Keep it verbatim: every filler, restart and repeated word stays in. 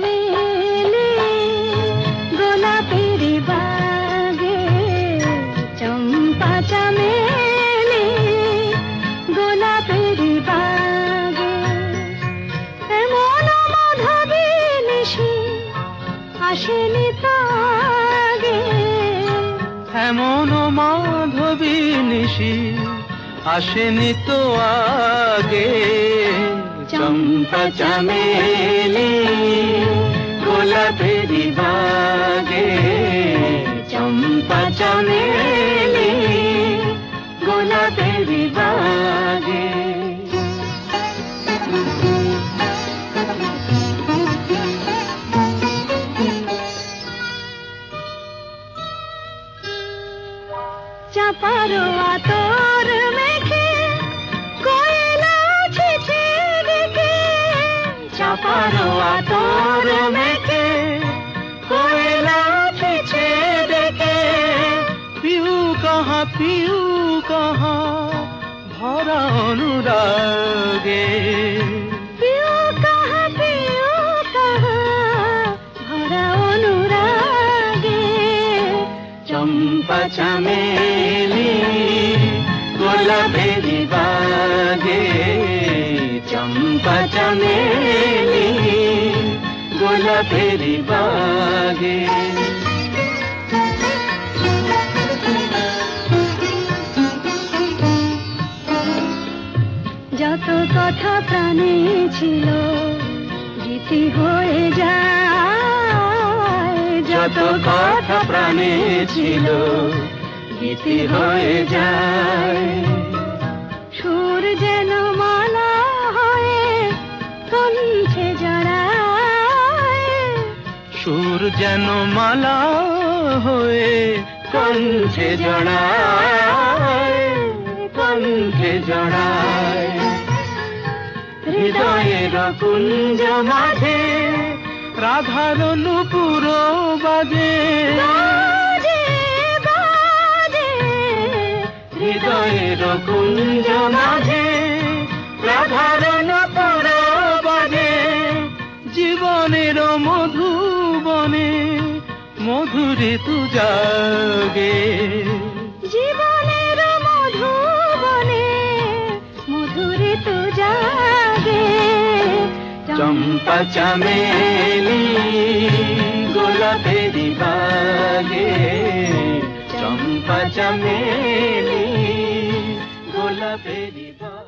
চামেলি গোলাপের বাগে, চম্পা চামেলি গোলাপের বাগে, এমন মাধবী নিশি আসেনি তো আগে, এমন মাধবী নিশি আসেনি তো আগে। চম্পা চামেলি গোলাপের বাগে, চম্পা চামেলি গোলাপের বাগে। চাপার আতর মেখে কোয়েলা ছিছে ডেকে, চাপার আতর মেখে কোয়েলা ছিছে ডেকে, পিউ কাহা পিউ কাহা ভরা অনুরাগে, পিউ কাহা পিউ কাহা ভরা অনুরাগে। চম্পা চামেলি গোলাপের বাগে, চম্পা চামেলি গোলাপের বাগে। যত কথা প্রাণে ছিল গীতি হয়ে যায়, যত কথা প্রাণে ছিল গীতি হয়ে যায়। সুর যেন মালা হয়ে কণ্ঠে জড়ায়, সুর যেন মালা হয়ে কণ্ঠে জড়ায়, কণ্ঠে জড়ায়। হৃদয়ের কুঞ্জ মাঝে রাধার নূপুর বাজে, বাজে বাজে। হৃদয়ের কুঞ্জ মাঝে রাধার নূপুর বাজে। জীবনের মধুবনে মধুরে তু জাগে, জীবনের মধুবনে মধুরে তু জাগে। চম্পা চামেলি গোলাপের বাগে, চম্পা চামেলি গোলাপের বাগে।